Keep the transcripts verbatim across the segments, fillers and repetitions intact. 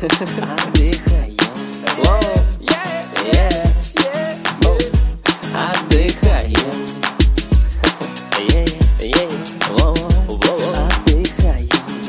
Отдыхаем. Воу. Yeah. Воу. Отдыхаем. Yeah, yeah. Воу. Воу. Отдыхаем.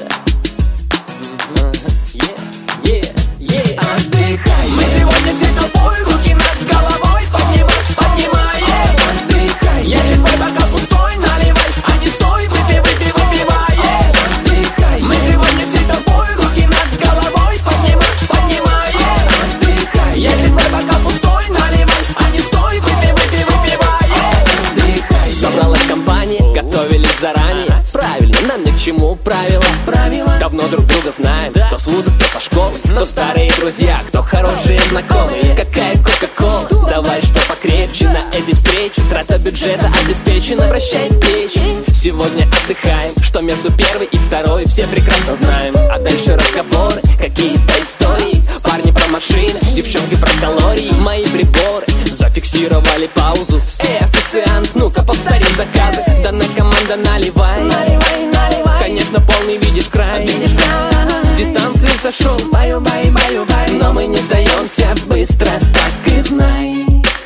Yeah, yeah, yeah. Отдыхаем. Мы сегодня все толпой, руки над головой поднимать, поднимаем. Отдыхаем. Если твой бокал пустой, наливай, а не стой, выпей, выпей, выпиваем. Отдыхаем. Мы сегодня все толпой, руки над головой поднимать, поднимаем. Отдыхаем. Если твой бокал пустой, наливай, а не стой, выпей, выпей, выпиваем. Отдыхаем. Собралась компания, готовились заранее. Правильно, нам ни к чему правила. Правила. Давно друг друга знаем, кто с вуза, кто со школы, кто старые друзья, кто хорошие знакомые. Какая кока-кола, давай что покрепче. На этой встрече трата бюджета обеспечена. Прощай плечи, сегодня отдыхаем. Что между первой и второй все прекрасно знаем. А дальше разговоры, какие-то истории. Парни про машины, девчонки про калории. Мои приборы зафиксировали паузу. Эй, официант, ну-ка повтори заказы. Данная команда наливай, Наливай, наливай. конечно, полный видишь край. Видишь край. С дистанции сошел, Баю, баю, баю, баю. но мы не сдаемся быстро, так и знай.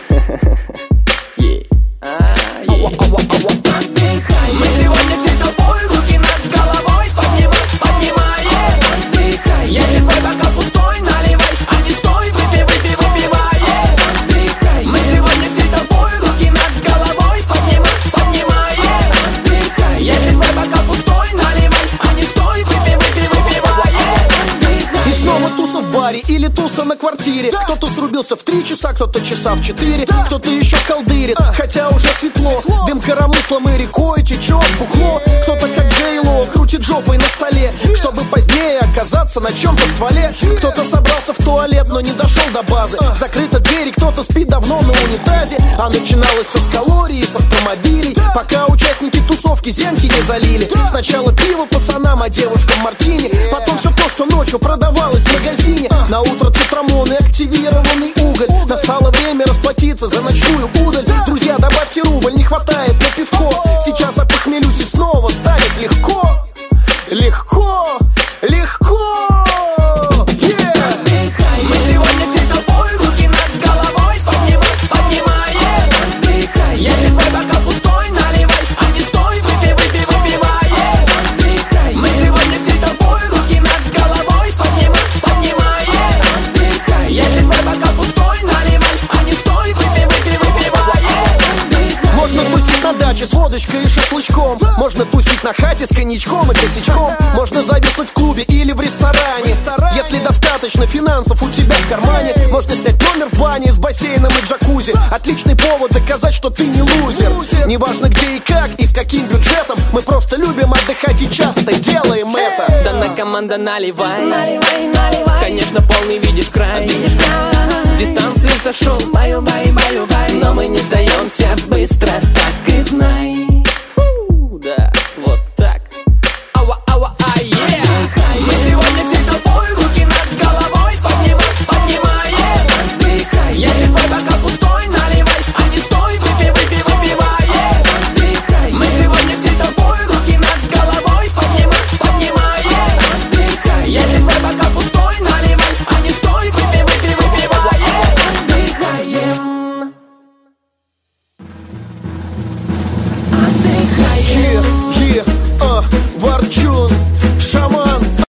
Yeah. А, yeah. Отдыхаем. Мы сегодня все толпой, руки над головой поднимать, поднимаем. Отдыхаем. Если твой бокал пустой, наливай, а не стой, выпей, выпей, выпиваем. Отдыхаем. Мы сегодня все толпой, руки над головой поднимать, поднимаем. Отдыхаем. Если твой бокал пустой, наливай, а не стой, выпей, выпей, выпиваем. И снова туса в баре или туса на квартире. Кто-то срубился в три часа, кто-то часа в четыре, кто-то еще колдырит, хотя уже светло. Дым коромыслом и рекой течет бухло. Кто-то как Джейло крутит жопой на столе, чтобы позднее оказаться на чем-то в стволе. Кто-то собрался в туалет, но не дошел до базы. Закрыта дверь, кто-то спит давно на унитазе. А начиналось все с калорий, с автомобилей, пока участники тусовки зенки не залили. Сначала пиво пацанам, а девушкам мартини. Потом все то, что ночью продавалось в магазине. На утро цитрамон и активированный уголь. Настало время расплатиться за ночную удаль. Друзья, добавьте рубль, не хватает на пивко. Сейчас опохмелюсь и снова станет легко. Легко, легко. Yeah. Мы сегодня все толпой, руки над головой поднимать, поднимаем. Отдыхаем. Если твой бокал пустой, наливай, а не стой, выпей, выпей, выпиваем. Отдыхаем. Мы сегодня все толпой, руки над головой поднимать, поднимаем. Отдыхаем. Если твой бокал пустой, наливай, а не стой, выпей, выпей, выпиваем. Можно тусить на даче с водочкой и шашлычком. Можно тусить на хате с коньячком и косячком. Можно зависнуть в клубе или в ресторане. Если достаточно финансов у тебя в кармане, можно снять номер в бане с бассейном и джакузи. Отличный повод доказать, что ты не лузер. Неважно где и как, и с каким бюджетом. Мы просто любим отдыхать и часто делаем это. Данная команда наливай, Наливай, наливай. конечно, полный видишь край. Видишь край. С дистанции сошел, Баю, баю, баю, баю. но мы не сдаемся быстро, так и знай. Фу, да, вот так. Ауа, ауа, а, yeah. Мы сегодня все толпой, руки над головой поднимать, поднимаем. Отдыхаем. Если твой бокал пустой, наливай, а не стой, выпей, выпей, выпиваем. Отдыхаем. Мы сегодня все толпой, руки над головой поднимать, поднимаем. Отдыхаем. Если твой бокал пустой, наливай, а не стой, выпей, выпей, выпиваем. Отдыхаем. Yeah, yeah, uh, Варчун, Шаман.